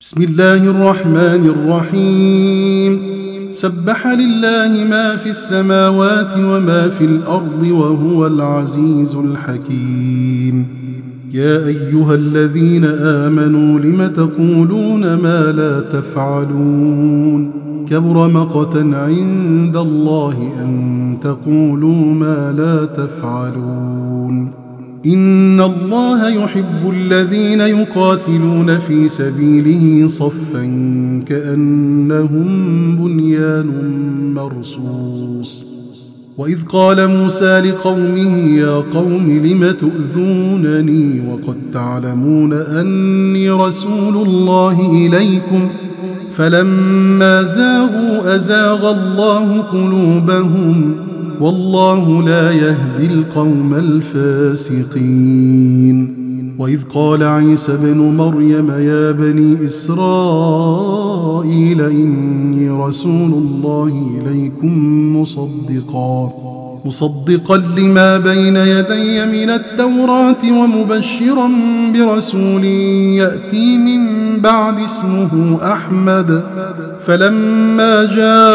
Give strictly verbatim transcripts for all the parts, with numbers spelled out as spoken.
بسم الله الرحمن الرحيم. سبح لله ما في السماوات وما في الأرض وهو العزيز الحكيم. يا أيها الذين آمنوا لم تقولون ما لا تفعلون كبر مقتا عند الله أن تقولوا ما لا تفعلون. إن الله يحب الذين يقاتلون في سبيله صفا كأنهم بنيان مرصوص. وإذ قال موسى لقومه يا قوم لم تؤذونني وقد تعلمون أني رسول الله إليكم فلما زاغوا أزاغ الله قلوبهم والله لا يهدي القوم الفاسقين. وإذ قال عيسى بن مريم يا بني إسرائيل إني رسول الله إليكم مصدقا مصدقا لما بين يدي من التوراة ومبشرا برسول يأتي من بعد اسمه أحمد. فلما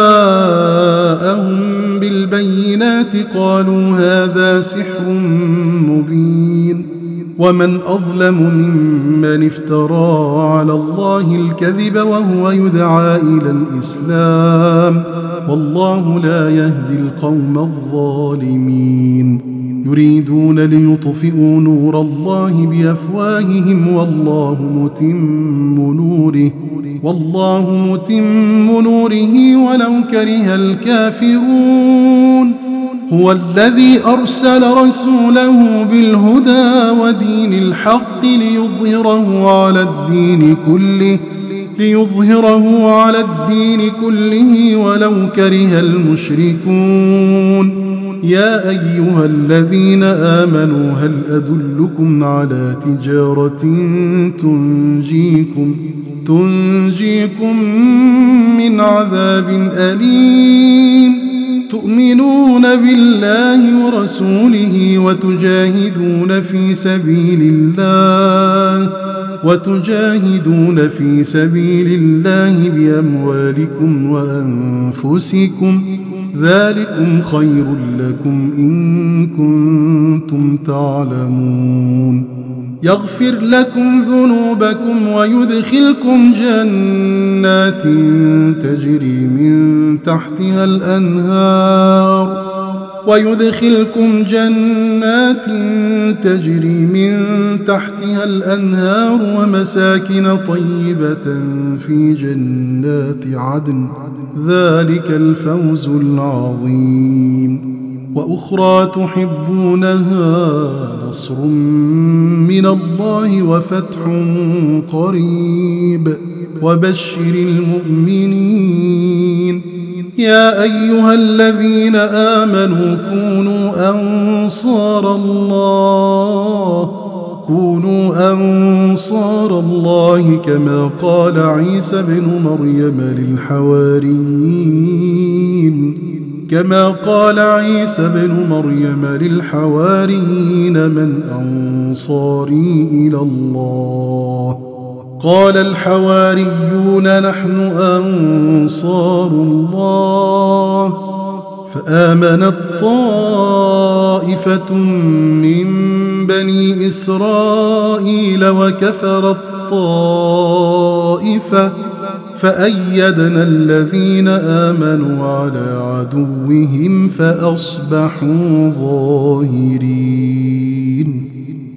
جاءهم بالبينات قالوا هذا سحر مبين. ومن أظلم ممن افترى على الله الكذب وهو يدعى إلى الإسلام والله لا يهدي القوم الظالمين. يريدون ليطفئوا نور الله بأفواههم والله متم نوره والله متم نوره ولو كره الكافرون. هو الذي أرسل رسوله بالهدى ودين الحق ليظهره على الدين كله ليظهره على الدين كله ولو كره المشركون. يا أيها الذين آمنوا هل أدلكم على تجارة تنجيكم تنجيكم من عذاب أليم تؤمنون بالله ورسوله وتجاهدون في سبيل الله وتجاهدون في سبيل الله بأموالكم وأنفسكم ذلكم خير لكم إن كنتم تعلمون. يغفر لكم ذنوبكم ويدخلكم جنات تجري من تحتها الأنهار ويدخلكم جنات تجري من تحتها الأنهار ومساكن طيبة في جنات عدن ذلك الفوز العظيم. وأخرى تحبونها نصر من الله وفتح قريب وبشر المؤمنين. يا أيها الذين آمنوا كونوا أنصار الله كونوا أنصار الله كما قال عيسى بن مريم للحواريين كما قال عيسى بن مريم للحواريين من أنصاري إلى الله قال الحواريون نحن أنصار الله. فآمنت طائفة من بني إسرائيل وكفرت طائفة فأيدنا الذين آمنوا على عدوهم فأصبحوا ظاهرين.